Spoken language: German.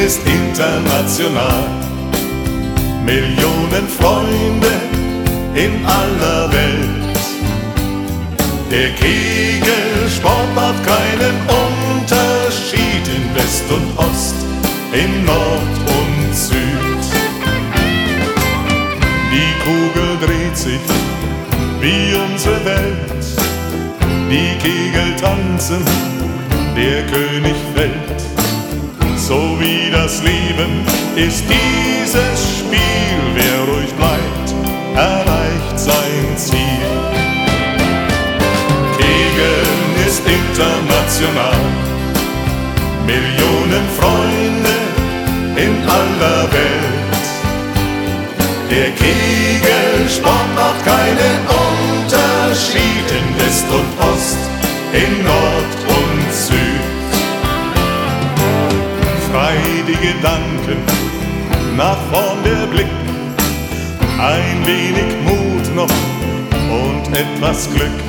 ist international. Millionen Freunde in aller Welt. Der Kegelsport macht keinen Unterschied in West und Ost, in Nord und Süd. Die Kugel dreht sich wie unsere Welt, die Kegel tanzen, der König fällt. So wie das Leben ist dieses Spiel, wer ruhig bleibt, erreicht sein Ziel. Kegeln ist international, Millionen Freunde in aller Welt. Der Kegelsport macht keinen Unterschied in West und Ost, in Nord und Süd. Frei die Gedanken, nach vorn der Blick, ein wenig Mut noch und etwas Glück.